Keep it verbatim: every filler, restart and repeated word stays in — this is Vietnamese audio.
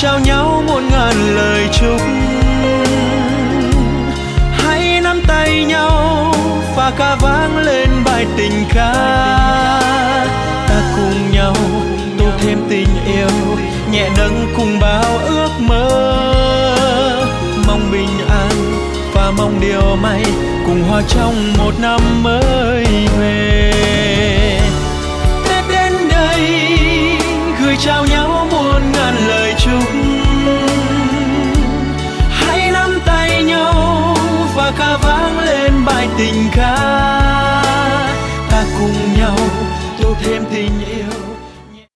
trao nhau muôn ngàn lời chúc. Hãy nắm tay nhau và ca vang lên bài tình ca. Ta cùng nhau tô thêm tình yêu, nhẹ nâng cùng bao ước mơ. Mong bình an và mong điều may cùng hòa trong một năm mới về. Tết đến đây gửi trao nhau muôn ngàn lời chúc. Hãy nắm tay nhau và ca vang lên bài tình ca. Ta cùng nhau tô thêm tình yêu.